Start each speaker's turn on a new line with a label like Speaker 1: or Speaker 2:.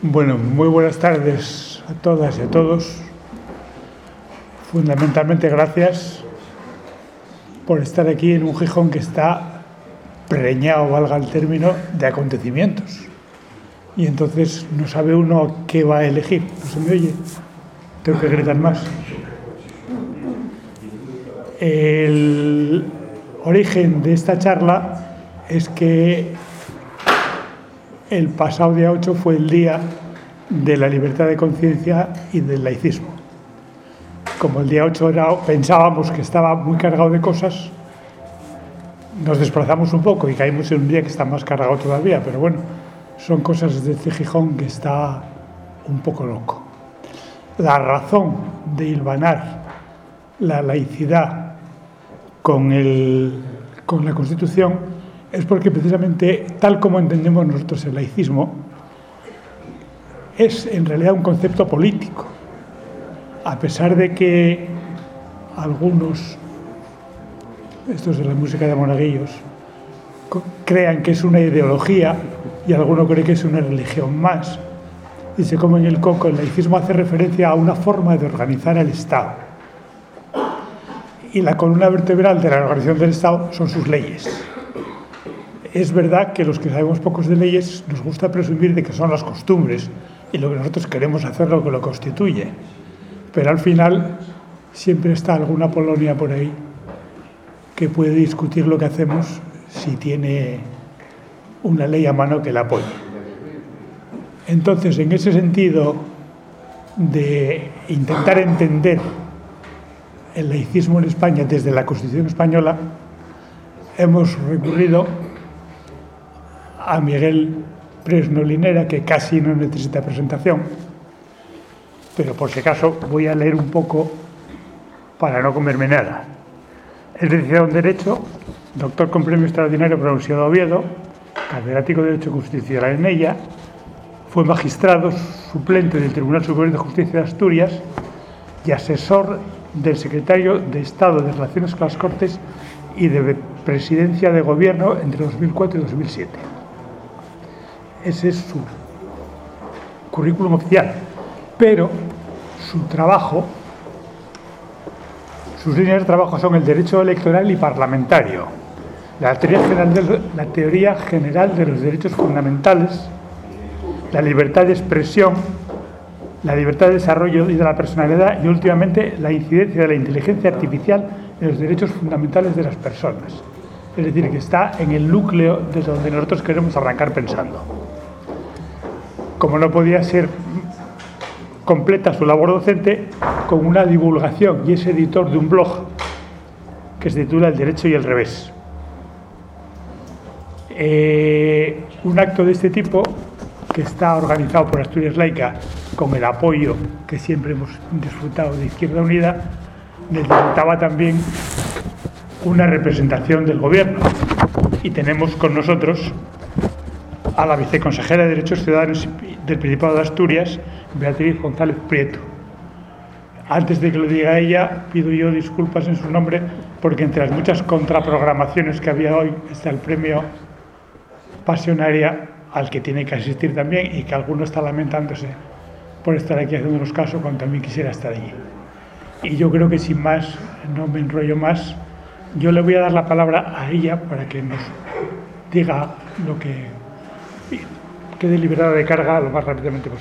Speaker 1: Bueno, muy buenas tardes a todas y a todos. Fundamentalmente gracias por estar aquí en un Gijón que está preñado, valga el término, de acontecimientos. Y entonces no sabe uno qué va a elegir. ¿No se me oye? Tengo que gritar más. El origen de esta charla es que el pasado día 8 fue el día de la libertad de conciencia y del laicismo. Como el día 8 pensábamos que estaba muy cargado de cosas, nos desplazamos un poco y caímos en un día que está más cargado todavía, pero bueno, son cosas de este Gijón que está un poco loco. La razón de hilvanar la laicidad con la Constitución es porque precisamente, tal como entendemos nosotros el laicismo, es en realidad un concepto político. A pesar de que algunos, estos de la música de monaguillos, crean que es una ideología y alguno cree que es una religión más, y se comen el coco, el laicismo hace referencia a una forma de organizar el Estado. Y la columna vertebral de la organización del Estado son sus leyes. Es verdad que los que sabemos pocos de leyes nos gusta presumir de que son las costumbres y lo que nosotros queremos hacer lo que lo constituye. Pero al final siempre está alguna Polonia por ahí que puede discutir lo que hacemos si tiene una ley a mano que la apoye. Entonces, en ese sentido de intentar entender el laicismo en España desde la Constitución española, hemos recurrido a Miguel Presno Linera, que casi no necesita presentación, pero por si acaso voy a leer un poco para no comerme nada. Es licenciado en Derecho, doctor con premio extraordinario por la Universidad de Oviedo, catedrático de Derecho Constitucional en ella, fue magistrado suplente del Tribunal Superior de Justicia de Asturias y asesor del secretario de Estado de Relaciones con las Cortes y de Presidencia de Gobierno entre 2004 y 2007. Ese es su currículum oficial, pero su trabajo, sus líneas de trabajo son el derecho electoral y parlamentario, la teoría general de los derechos fundamentales, la libertad de expresión, la libertad de desarrollo y de la personalidad y últimamente la incidencia de la inteligencia artificial en los derechos fundamentales de las personas. Es decir, que está en el núcleo de donde nosotros queremos arrancar pensando. Como no podía ser completa su labor docente con una divulgación y es editor de un blog que se titula El Derecho y el Revés. Un acto de este tipo, que está organizado por Asturias Laica con el apoyo que siempre hemos disfrutado de Izquierda Unida, necesitaba también una representación del Gobierno. Y tenemos con nosotros a la viceconsejera de Derechos Ciudadanos del Principado de Asturias, Beatriz González Prieto. Antes de que lo diga ella, pido yo disculpas en su nombre, porque entre las muchas contraprogramaciones que había hoy está el premio Pasionaria, al que tiene que asistir también y que alguno está lamentándose por estar aquí haciéndonos caso cuando también quisiera estar allí. Y yo creo que sin más, no me enrollo más, yo le voy a dar la palabra a ella para que nos diga lo que quede liberada de carga lo más rápidamente posible.